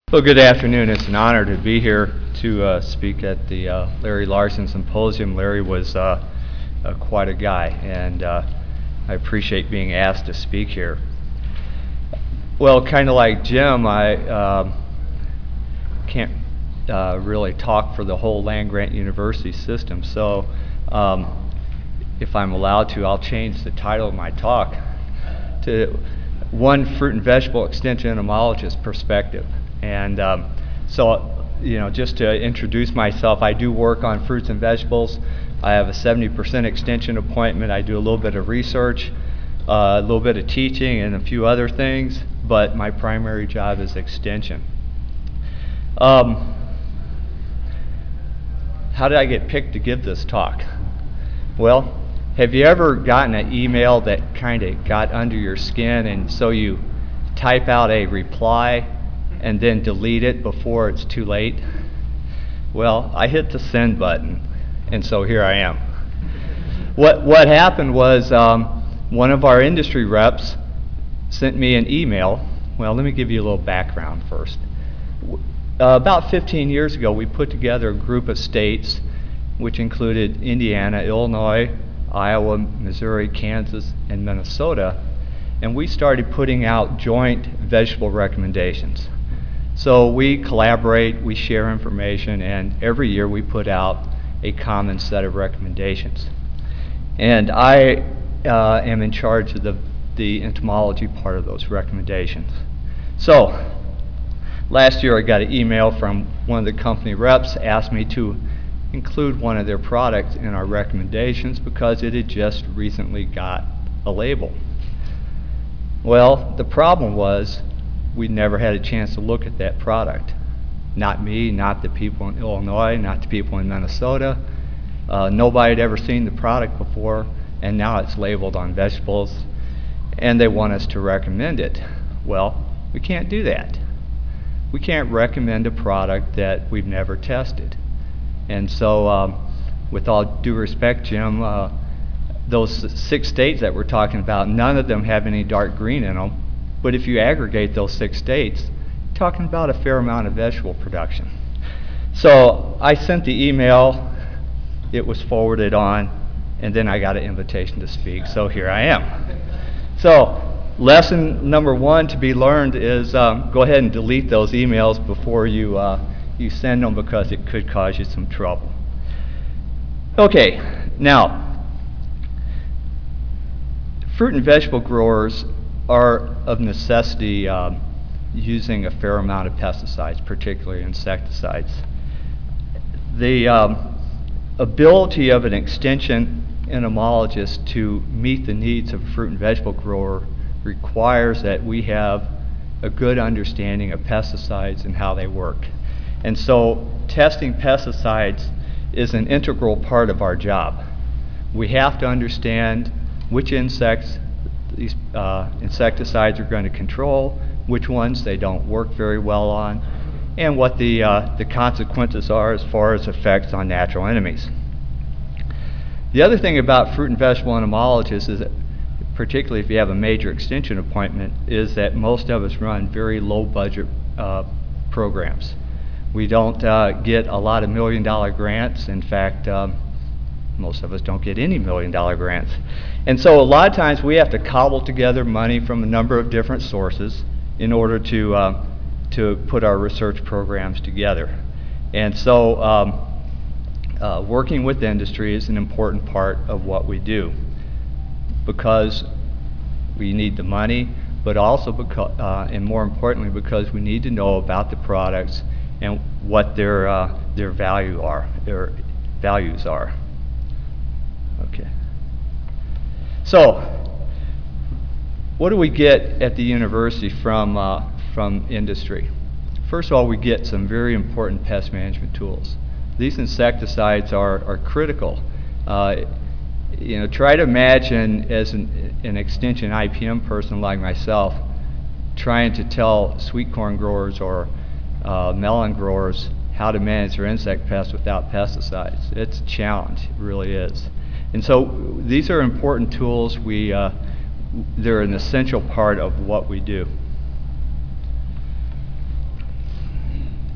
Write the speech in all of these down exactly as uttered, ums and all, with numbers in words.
Well, good afternoon. It's an honor to be here to uh, speak at the uh, Larry Larson Symposium. Larry was uh, uh, quite a guy, and uh, I appreciate being asked to speak here. Well, kind of like Jim, I um, can't uh, really talk for the whole land-grant university system, so um, if I'm allowed to, I'll change the title of my talk to One Fruit and Vegetable Extension Entomologist Perspective. And um, so, you know, just to introduce myself, I do work on fruits and vegetables. I have a seventy percent extension appointment. I do a little bit of research, uh, a little bit of teaching, and a few other things, but my primary job is extension. Um, how did I get picked to give this talk? Well, have you ever gotten an email that kind of got under your skin, and so you type out a reply and then delete it before it's too late? Well, I hit the send button, and so here I am. What, what happened was um, one of our industry reps sent me an email. Well, let me give you a little background first. Uh, about fifteen years ago, we put together a group of states which included Indiana, Illinois, Iowa, Missouri, Kansas, and Minnesota, and we started putting out joint vegetable recommendations. So we collaborate, we share information, and every year we put out a common set of recommendations. And I uh, am in charge of the, the entomology part of those recommendations. So last year I got an email from one of the company reps, asked me to include one of their products in our recommendations because it had just recently got a label. Well, the problem was we never had a chance to look at that product. Not me, not the people in Illinois, not the people in Minnesota. Uh, nobody had ever seen the product before, and now it's labeled on vegetables, and they want us to recommend it. Well, we can't do that. We can't recommend a product that we've never tested. And so, um, with all due respect, Jim, uh, those six states that we're talking about, none of them have any dark green in them. But if you aggregate those six states, you're talking about a fair amount of vegetable production. So I sent the email, it was forwarded on, and then I got an invitation to speak, so here I am. So lesson number one to be learned is um, go ahead and delete those emails before you, uh, you send them, because it could cause you some trouble. Okay, now, fruit and vegetable growers are of necessity um, using a fair amount of pesticides, particularly insecticides. The um, ability of an extension entomologist to meet the needs of a fruit and vegetable grower requires that we have a good understanding of pesticides and how they work. And so testing pesticides is an integral part of our job. We have to understand which insects these uh, insecticides are going to control, which ones they don't work very well on, and what the, uh, the consequences are as far as effects on natural enemies. The other thing about fruit and vegetable entomologists is that, particularly if you have a major extension appointment, is that most of us run very low budget uh, programs. We don't uh, get a lot of million dollar grants. In fact, um, most of us don't get any million dollar grants. And so a lot of times we have to cobble together money from a number of different sources in order to, uh, to put our research programs together. And so um, uh, working with industry is an important part of what we do, because we need the money, but also because, uh, and more importantly, because we need to know about the products and what their, uh, their value are, their values are. Okay. So, what do we get at the university from, uh, from industry? First of all, we get some very important pest management tools. These insecticides are, are critical. Uh, you know, try to imagine as an, an extension I P M person like myself trying to tell sweet corn growers or uh, melon growers how to manage their insect pests without pesticides. It's a challenge, it really is. And so these are important tools. We, uh, they're an essential part of what we do.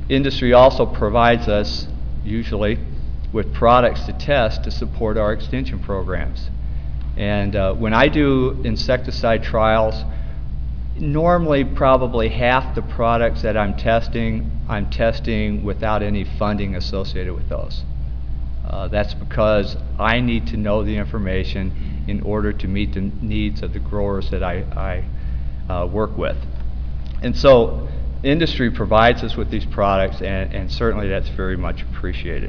Industry also provides us, usually, with products to test to support our extension programs. And uh, when I do insecticide trials, normally probably half the products that I'm testing, I'm testing without any funding associated with those. Uh, that's because I need to know the information in order to meet the needs of the growers that I, I uh, work with. And so industry provides us with these products, and, and certainly that's very much appreciated.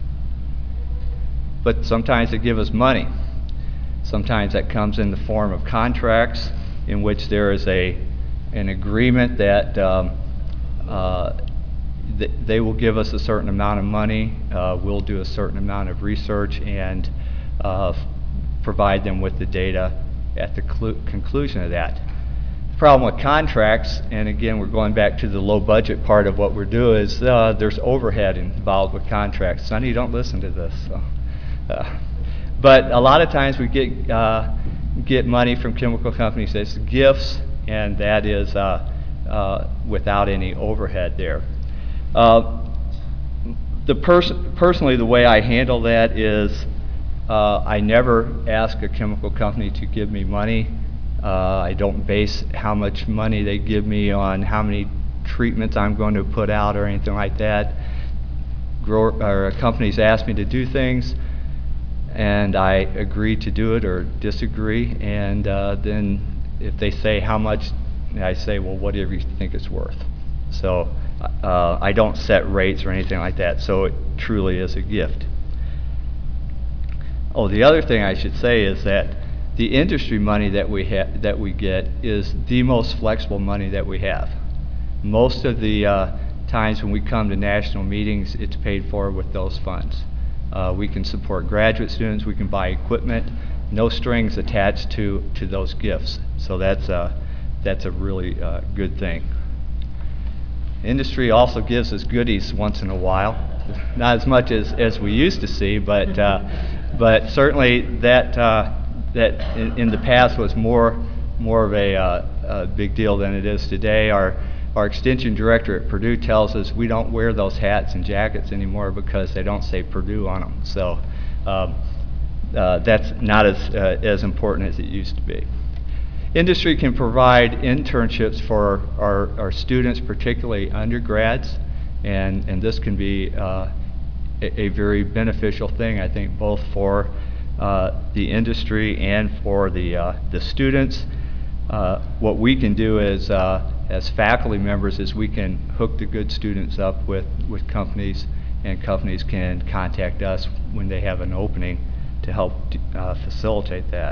But sometimes they give us money. Sometimes that comes in the form of contracts in which there is a, an agreement that um, uh, th they will give us a certain amount of money, uh, we'll do a certain amount of research, and uh, provide them with the data at the conclusion of that. The problem with contracts, and again we're going back to the low budget part of what we're doing, is uh, there's overhead involved with contracts. Sonny, don't listen to this. So, uh, but a lot of times we get, uh, get money from chemical companies as gifts, and that is uh, uh, without any overhead there. Uh, the pers personally, the way I handle that is uh, I never ask a chemical company to give me money. Uh, I don't base how much money they give me on how many treatments I'm going to put out or anything like that. Grower, or companies ask me to do things, and I agree to do it or disagree, and uh, then if they say how much, I say, well, whatever you think it's worth. So uh, I don't set rates or anything like that, so it truly is a gift. Oh, the other thing I should say is that the industry money that we have, that we get, is the most flexible money that we have. Most of the uh, times when we come to national meetings, it's paid for with those funds. Uh, we can support graduate students, we can buy equipment, no strings attached to, to those gifts. So that's a, that's a really uh, good thing. Industry also gives us goodies once in a while. Not as much as, as we used to see, but, uh, but certainly that, uh, that in, in the past was more, more of a, uh, a big deal than it is today. Our, Our extension director at Purdue tells us we don't wear those hats and jackets anymore because they don't say Purdue on them. So um, uh, that's not as, uh, as important as it used to be. Industry can provide internships for our, our students, particularly undergrads, and, and this can be uh, a, a very beneficial thing, I think, both for uh, the industry and for the, uh, the students. Uh, what we can do is uh, as faculty members is we can hook the good students up with, with companies, and companies can contact us when they have an opening to help uh, facilitate that.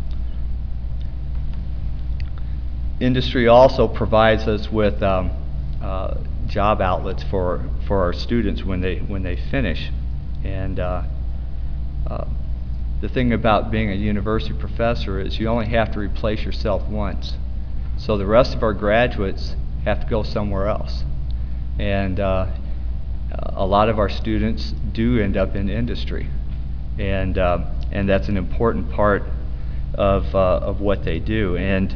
Industry also provides us with um, uh, job outlets for, for our students when they, when they finish. And uh, uh, the thing about being a university professor is you only have to replace yourself once. So the rest of our graduates have to go somewhere else. And uh, a lot of our students do end up in industry. And, uh, and that's an important part of, uh, of what they do. And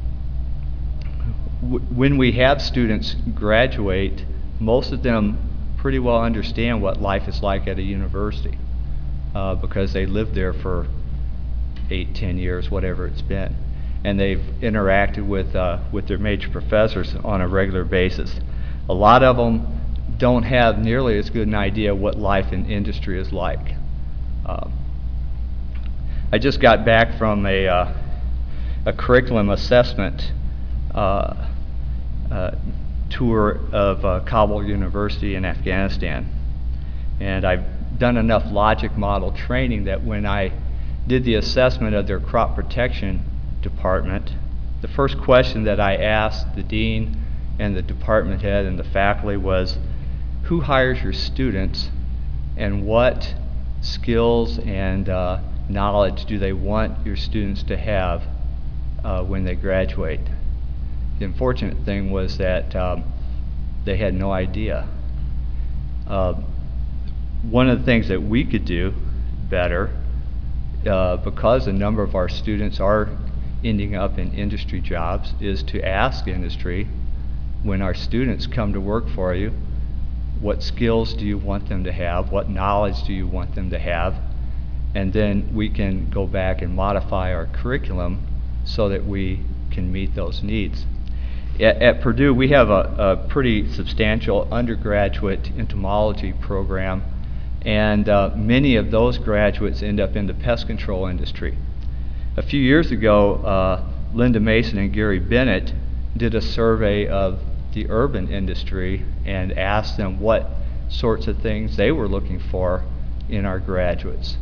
w when we have students graduate, most of them pretty well understand what life is like at a university uh, because they lived there for eight, ten years, whatever it's been. And they've interacted with, uh, with their major professors on a regular basis. A lot of them don't have nearly as good an idea what life in industry is like. Um, I just got back from a, uh, a curriculum assessment uh, uh, tour of uh, Kabul University in Afghanistan. And I've done enough logic model training that when I did the assessment of their crop protection department, the first question that I asked the dean and the department head and the faculty was, who hires your students and what skills and uh, knowledge do they want your students to have uh, when they graduate? The unfortunate thing was that um, they had no idea. Uh, one of the things that we could do better, uh, because a number of our students are ending up in industry jobs, is to ask industry, when our students come to work for you, What skills do you want them to have? What knowledge do you want them to have? And then we can go back and modify our curriculum so that we can meet those needs. At, at Purdue, we have a, a pretty substantial undergraduate entomology program, and uh, many of those graduates end up in the pest control industry. A few years ago, uh, Linda Mason and Gary Bennett did a survey of the urban industry and asked them what sorts of things they were looking for in our graduates.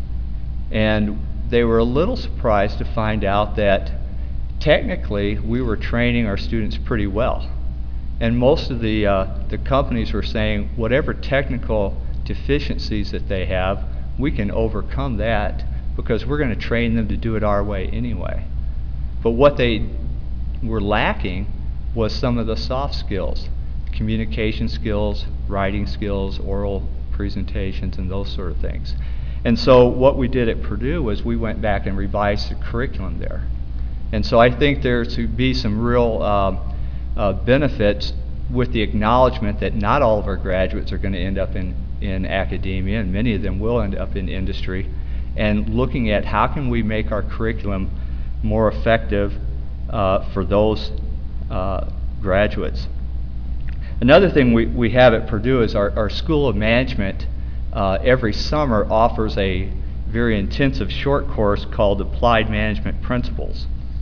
And they were a little surprised to find out that technically we were training our students pretty well. And most of the, uh, the companies were saying whatever technical deficiencies that they have, we can overcome that because we're going to train them to do it our way anyway. But what they were lacking was some of the soft skills, communication skills, writing skills, oral presentations, and those sort of things. And so what we did at Purdue was we went back and revised the curriculum there. And so I think there to be some real uh, uh, benefits with the acknowledgement that not all of our graduates are going to end up in, in academia, and many of them will end up in industry, and looking at how can we make our curriculum more effective uh, for those uh, graduates. Another thing we, we have at Purdue is our, our School of Management uh, every summer offers a very intensive short course called Applied Management Principles.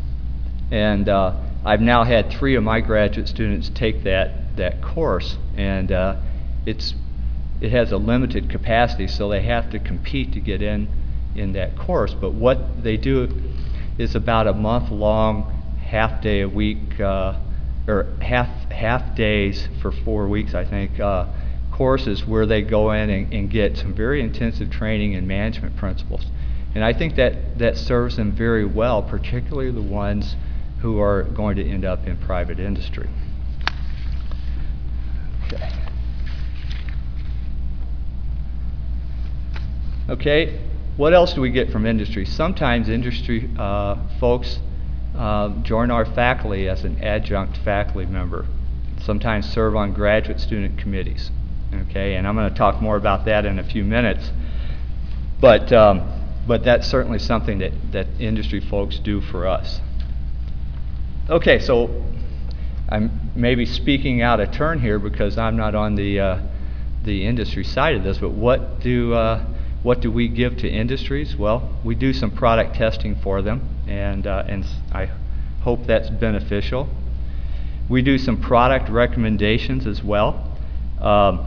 And uh, I've now had three of my graduate students take that, that course, and uh, it's, it has a limited capacity, so they have to compete to get in in that course. But what they do is about a month long, half day a week, uh, or half half days for four weeks, I think, uh, courses where they go in and, and get some very intensive training in management principles. And I think that that serves them very well, particularly the ones who are going to end up in private industry. Okay. Okay, what else do we get from industry? Sometimes industry uh, folks Uh, join our faculty as an adjunct faculty member, sometimes serve on graduate student committees. Okay, and I'm going to talk more about that in a few minutes, but um, but that's certainly something that, that industry folks do for us. Okay, so I'm maybe speaking out of turn here because I'm not on the uh, the industry side of this, but what do uh, what do we give to industries? Well, we do some product testing for them, and uh, and I hope that's beneficial. We do some product recommendations as well. Um,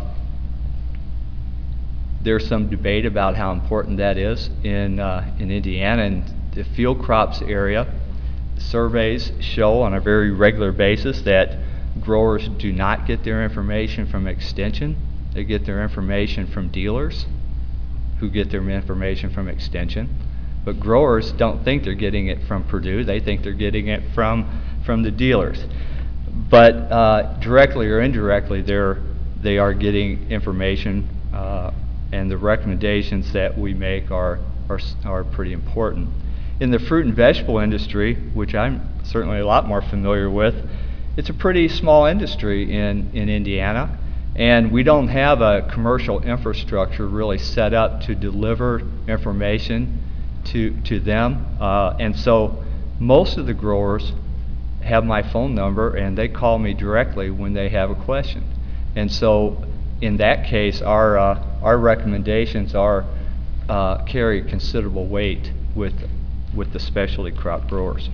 there's some debate about how important that is in uh, in Indiana and the field crops area. Surveys show on a very regular basis that growers do not get their information from Extension. They get their information from dealers, who get their information from Extension. But growers don't think they're getting it from Purdue. They think they're getting it from, from the dealers. But uh, directly or indirectly, they're, they are getting information, uh, and the recommendations that we make are, are, are pretty important. In the fruit and vegetable industry, which I'm certainly a lot more familiar with, it's a pretty small industry in, in Indiana. And we don't have a commercial infrastructure really set up to deliver information to, to them. Uh, and so most of the growers have my phone number, and they call me directly when they have a question. And so in that case, our, uh, our recommendations are, uh, carry considerable weight with, with the specialty crop growers.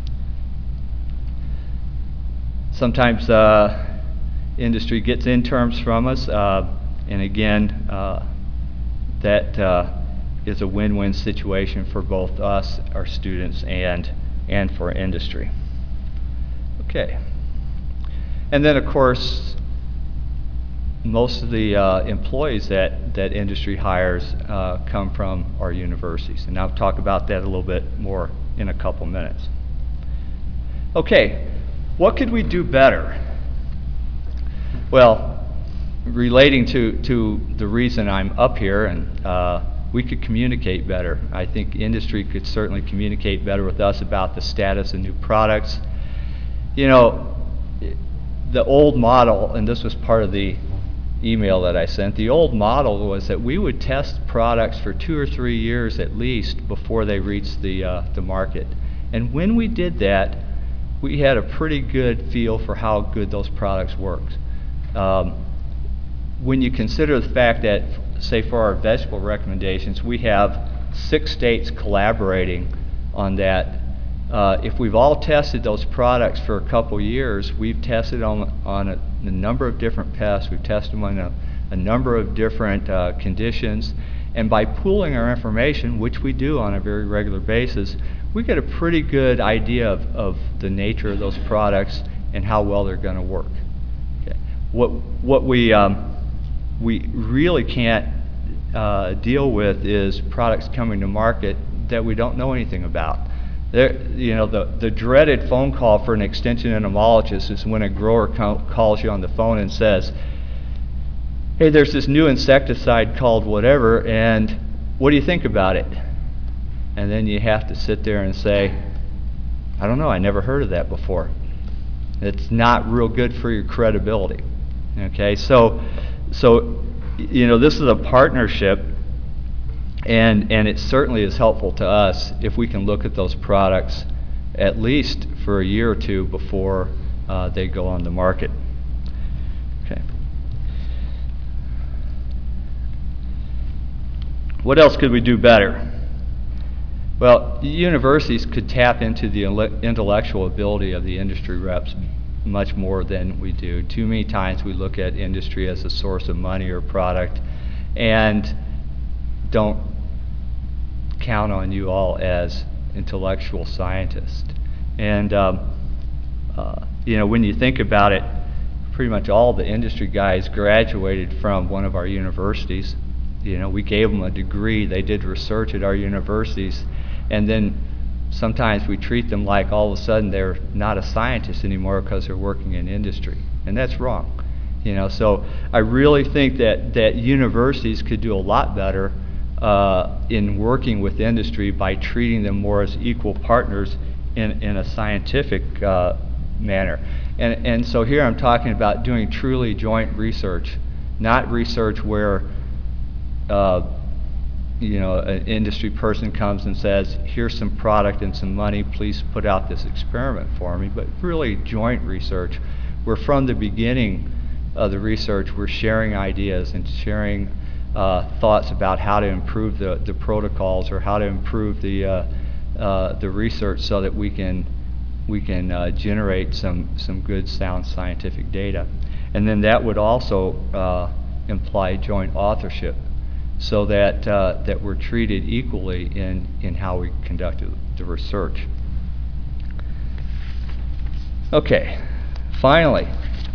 Sometimes uh, industry gets in terms from us, uh, and again, uh, that uh, is a win-win situation for both us, our students, and and for industry. Okay, and then of course, most of the uh, employees that that industry hires uh, come from our universities, and I'll talk about that a little bit more in a couple minutes. Okay, what could we do better? Well, relating to, to the reason I'm up here, and uh, we could communicate better. I think industry could certainly communicate better with us about the status of new products. You know, the old model, and this was part of the email that I sent. The old model was that we would test products for two or three years at least before they reached the, uh, the market. And when we did that, we had a pretty good feel for how good those products worked. Um, when you consider the fact that, say for our vegetable recommendations, we have six states collaborating on that. Uh, if we've all tested those products for a couple years, we've tested on, on a, a number of different pests, we've tested them on a, a number of different uh, conditions, and by pooling our information, which we do on a very regular basis, we get a pretty good idea of, of the nature of those products and how well they're going to work. Okay. What, what we, um, we really can't uh, deal with is products coming to market that we don't know anything about. There, you know, the, the dreaded phone call for an extension entomologist is when a grower calls you on the phone and says, hey, there's this new insecticide called whatever, and what do you think about it? And then you have to sit there and say, I don't know, I never heard of that before. It's not real good for your credibility. Okay, so, so you know, this is a partnership. And, and it certainly is helpful to us if we can look at those products at least for a year or two before uh, they go on the market. Okay. What else could we do better? Well, universities could tap into the intellectual ability of the industry reps much more than we do. Too many times we look at industry as a source of money or product and don't count on you all as intellectual scientists. And um, uh, you know, when you think about it, pretty much all the industry guys graduated from one of our universities. You know, we gave them a degree, they did research at our universities, and then sometimes we treat them like all of a sudden they're not a scientist anymore because they're working in industry, and that's wrong. You know, so I really think that, that universities could do a lot better Uh, in working with industry by treating them more as equal partners in, in a scientific uh, manner. And, and so here I'm talking about doing truly joint research, not research where uh, you know, an industry person comes and says, here's some product and some money, please put out this experiment for me, but really joint research where from the beginning of the research we're sharing ideas and sharing Uh, thoughts about how to improve the, the protocols or how to improve the uh, uh, the research so that we can we can uh, generate some some good sound scientific data. And then that would also uh, imply joint authorship so that uh, that we're treated equally in in how we conduct the research. Okay, finally,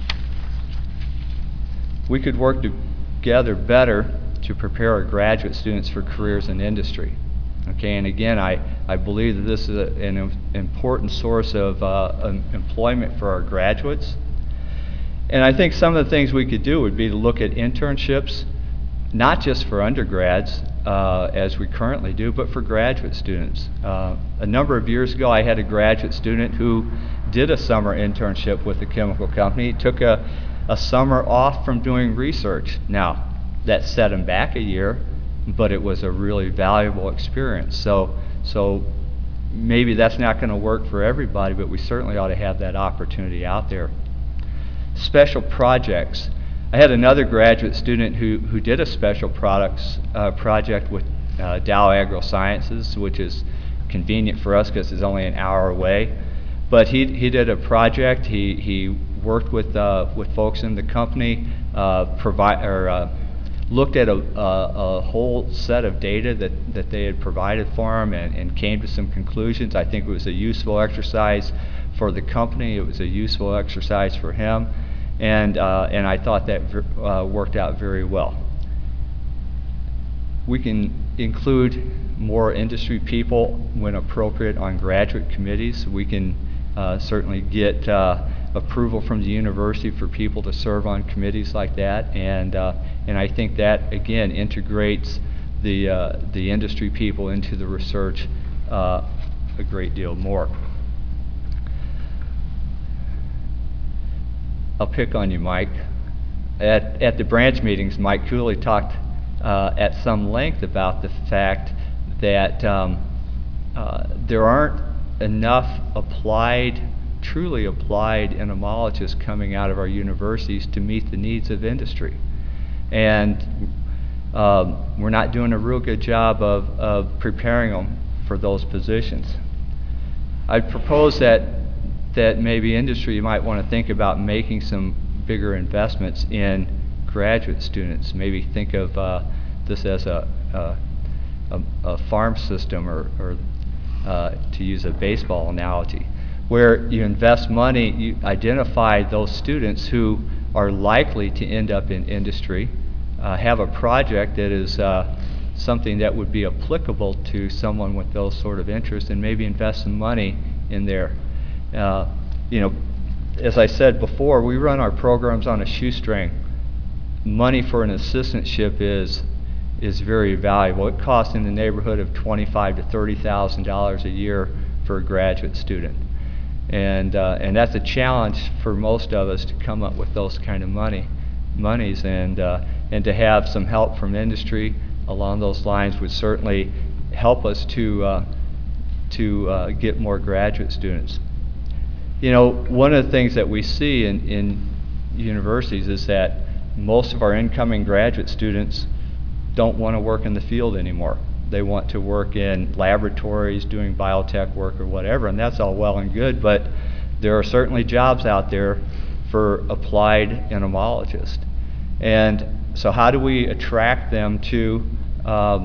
we could work together better to prepare our graduate students for careers in industry. Okay, and again, I, I believe that this is a, an important source of uh, um, employment for our graduates. And I think some of the things we could do would be to look at internships, not just for undergrads, uh, as we currently do, but for graduate students. Uh, a number of years ago, I had a graduate student who did a summer internship with a chemical company. He took a, a summer off from doing research. Now, that set him back a year, but it was a really valuable experience. So, so maybe that's not going to work for everybody, but we certainly ought to have that opportunity out there. Special projects. I had another graduate student who, who did a special products uh, project with uh, Dow AgroSciences, which is convenient for us because it's only an hour away. But he, he did a project. He, he worked with, uh, with folks in the company, uh, provide, or, uh, looked at a, a, a whole set of data that, that they had provided for him and, and came to some conclusions. I think it was a useful exercise for the company. It was a useful exercise for him. And, uh, and I thought that uh, worked out very well. We can include more industry people when appropriate on graduate committees. We can uh, certainly get uh, approval from the university for people to serve on committees like that, and uh, and I think that again integrates the uh, the industry people into the research uh, a great deal more. I'll pick on you, Mike. at, at the branch meetings, Mike Cooley talked uh, at some length about the fact that um, uh, there aren't enough applied, truly applied entomologists coming out of our universities to meet the needs of industry. And um, we're not doing a real good job of, of preparing them for those positions. I'd propose that, that maybe industry, you might want to think about making some bigger investments in graduate students. Maybe think of uh, this as a, a, a, a farm system, or, or uh, to use a baseball analogy, where you invest money, you identify those students who are likely to end up in industry, uh, have a project that is uh, something that would be applicable to someone with those sort of interests, and maybe invest some money in there. Uh, you know, as I said before, we run our programs on a shoestring. Money for an assistantship is is very valuable. It costs in the neighborhood of twenty-five to thirty thousand dollars a year for a graduate student, and uh, and that's a challenge for most of us to come up with those kind of money, monies, and uh, and to have some help from industry along those lines would certainly help us to uh, to uh, get more graduate students. You know, one of the things that we see in, in universities is that most of our incoming graduate students don't want to work in the field anymore. They want to work in laboratories doing biotech work or whatever, and that's all well and good, but there are certainly jobs out there for applied entomologists. And so how do we attract them to um,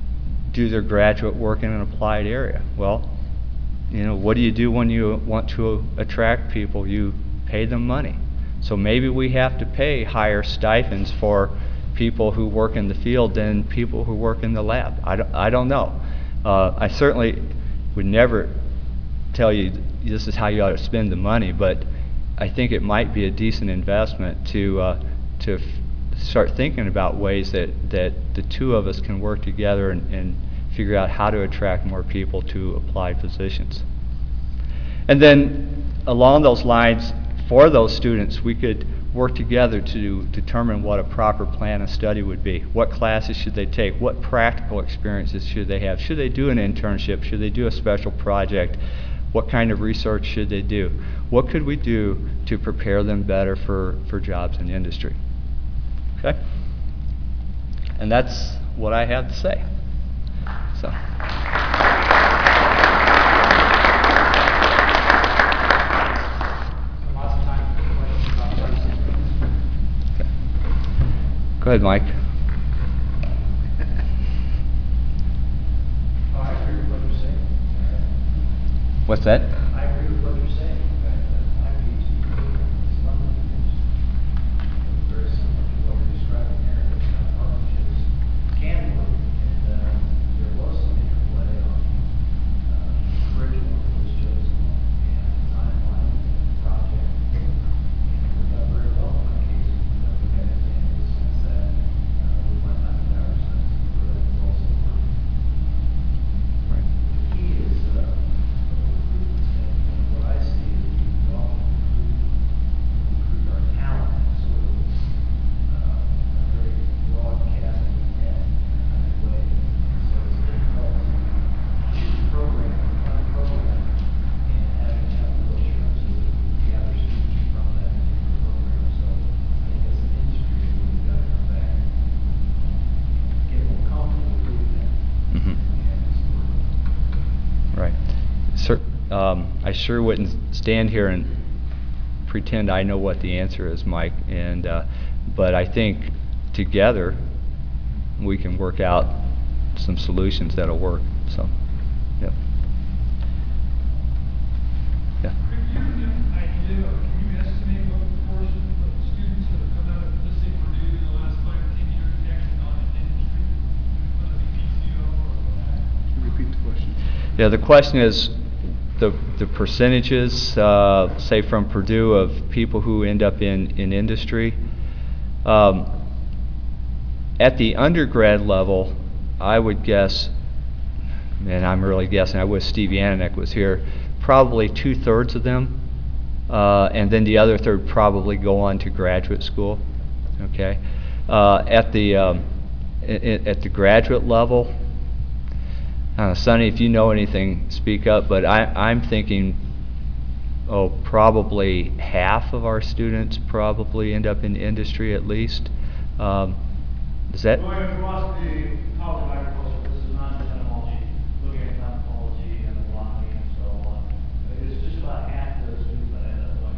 do their graduate work in an applied area? Well, you know, what do you do when you want to attract people? You pay them money. So maybe we have to pay higher stipends for people who work in the field than people who work in the lab. I don't, I don't know. Uh, I certainly would never tell you this is how you ought to spend the money, but I think it might be a decent investment to uh, to f start thinking about ways that, that the two of us can work together and, and figure out how to attract more people to applied positions. And then along those lines, for those students, we could work together to determine what a proper plan of study would be. What classes should they take? What practical experiences should they have? Should they do an internship? Should they do a special project? What kind of research should they do? What could we do to prepare them better for, for jobs in industry? Okay? And that's what I have to say. So. Go ahead, Mike. Oh, I agree with what you're saying. What's that? I agree with what you're saying. I P T is one of the things very similar to what you're describing there. Uh, partnerships can work, and uh, there was some interplay on uh, curriculum that was chosen and timeline and project. And it worked out very well in my case. But we got it in the sense that uh, we might not have our sense of where that was also working. Right. The key is uh, what I see is we often recruit, recruit our talent in sort of uh, a very broadcasting net kind of way. So it's difficult to choose program, one program, and having have real assurances that we gather students from that particular program. So I think as an industry, we've got to come back and get more comfortable with that. Mm-hmm. And it's working. Right. Sir, um, I sure wouldn't stand here and pretend I know what the answer is, Mike. And uh, but I think together we can work out some solutions that'll work. So, yep. Yeah. Could you give an idea, or can you estimate what proportion of the students that have come out of, let's say, Purdue in the last five to ten years have actually gone into industry, whether it be P T O or what? Can you repeat the question? Yeah. The question is the the percentages, uh, say from Purdue, of people who end up in in industry. Um, at the undergrad level, I would guess, and I'm really guessing, I wish Steve Yananek was here, probably two-thirds of them, uh, and then the other third probably go on to graduate school. Okay, uh, at the um, i- i- at the graduate level, uh, Sonny, if you know anything, speak up. But I, I'm thinking, oh, probably half of our students probably end up in industry at least. Um, is that? Going across the College of Agriculture, this is not just entomology, looking at pharmacology and agronomy and so on. It's just about half of the students that end up going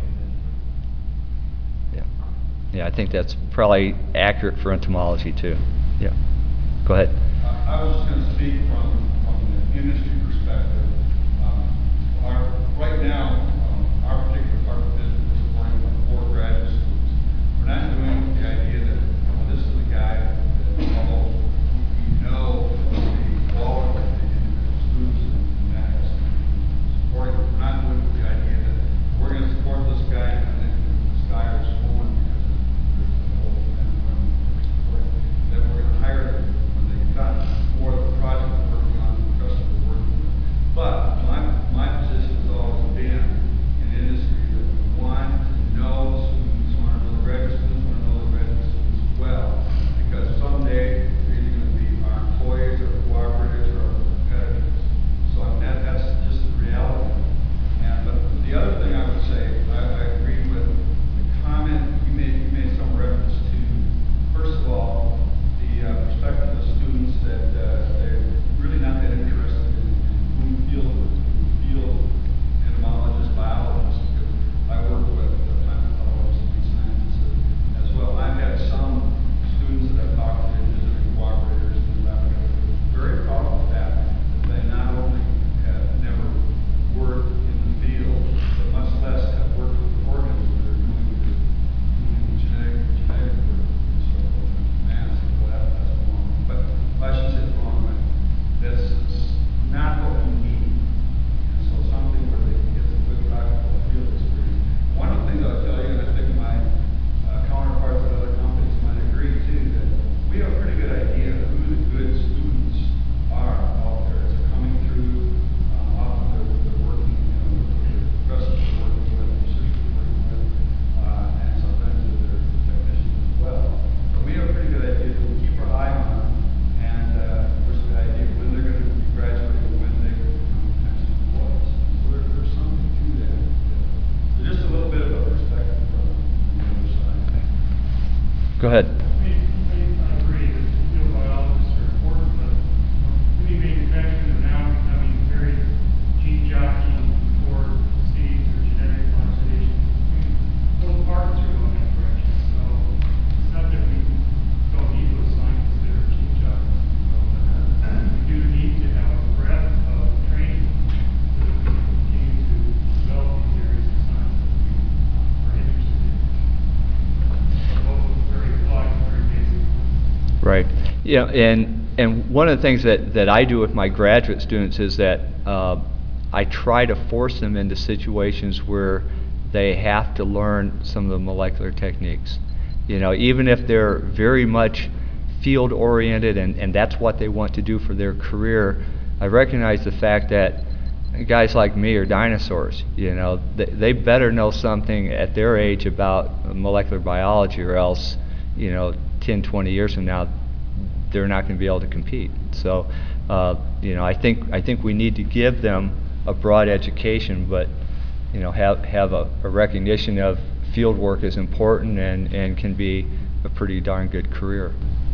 into Yeah, yeah, I think that's probably accurate for entomology too. Yeah, go ahead. Uh, I was just going to speak from, from the industry perspective. Um, our, right now, um, our particular part of the business is supporting four graduate students. We're not doing it with the idea that, well, this is the guy that, although we know the quality of the individual students and that has to be supported, we're not doing it with the idea that we're going to support this guy and then this guy is going because there's an old men and women that we're supporting, that we're going to hire them when they've done for the project we're working on, the customer we're working with. But my, my position has always been in industry that we want to know the students, want to know the graduate students, want to know the graduate students well, because someday they're either going to be our employees or cooperatives or our competitors. So I mean, that, that's just the reality. And but the other thing I would say, I, I agree with the comment you made. You made some reference to, first of all, the uh, perspective of students that uh, they're really not that interested in, in who field field entomologists, biologists. Because I work with uh, plant pathologists and bee scientists as well. I've had some students that I've talked to, visiting cooperators in the laboratory, very proud of that, that they not only have never worked in the field, but much less have worked with organisms that are doing the, doing the genetic, genetic work and so forth. Man, I said, well, that, that's wrong. But I should say it's wrong, but that's it's not what we need. And so something where they can get some good practical field experience. One of the things I'll tell you, and I think my uh, counterparts at other companies might agree too, that we have a pretty good idea of who the good students are out there as they're coming through. Um, often they're, they're working, you know, with the professors they're working with, the researchers they're working with, uh, and sometimes with their technicians as well. So we have a pretty good idea that we keep our eye on them, and uh, there's a good idea of when they're going to be graduating and when they will become potential employees. So there, there's something to that. So just a little bit of a perspective from the other side. Go ahead. I mean, I, I agree that field biologists are important, but many manufacturers are now becoming very gene jockey for seeds or genetic conservation. I mean, both parties are going that direction, so it's not that we don't need those scientists that are gene jockeys. But we do need to have a breadth of training so that we can continue to develop these areas of science that we are interested in. Both very applied, very basic. Right. Yeah, and and one of the things that, that I do with my graduate students is that uh, I try to force them into situations where they have to learn some of the molecular techniques. You know, even if they're very much field oriented and, and that's what they want to do for their career, I recognize the fact that guys like me are dinosaurs. You know, they, they better know something at their age about molecular biology, or else, you know, ten, twenty years from now, they're not going to be able to compete. So, uh, you know, I think I think we need to give them a broad education, but, you know, have have a, a recognition of field work is important and, and can be a pretty darn good career.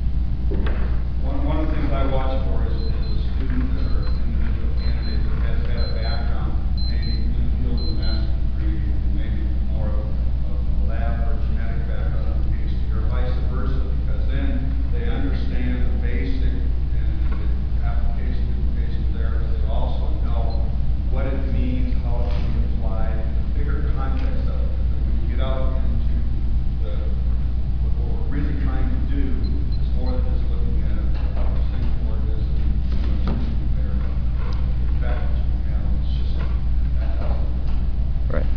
One, one of the things I watch for is, is a student or individual candidate that has had a background, maybe in the field of the master's degree, maybe more of, of a lab or genetic background in the PhD, or vice versa, because then they understand the basic and the application implications there, but they also know what it means, how it can be applied, in the bigger context of it. And when you get out into the what we're really trying to do, is more than just looking at a single organism and compare the factors we have. It's just that helpful. Right.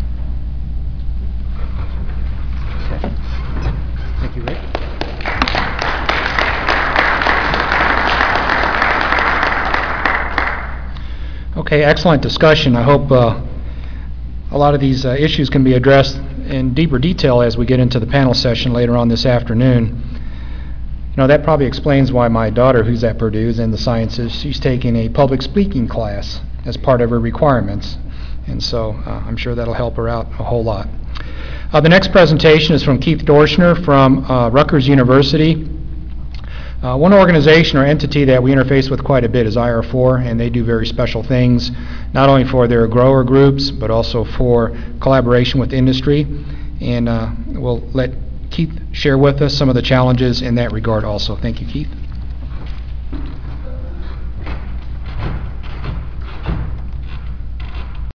Okay. Thank you, Rick. Okay, excellent discussion. I hope uh, a lot of these uh, issues can be addressed in deeper detail as we get into the panel session later on this afternoon. You know, that probably explains why my daughter, who's at Purdue, is in the sciences. She's taking a public speaking class as part of her requirements. And so uh, I'm sure that'll help her out a whole lot. Uh, the next presentation is from Keith Dorschner from uh, Rutgers University. Uh, one organization or entity that we interface with quite a bit is I R four, and they do very special things, not only for their grower groups, but also for collaboration with industry. And uh, we'll let Keith share with us some of the challenges in that regard also. Thank you, Keith.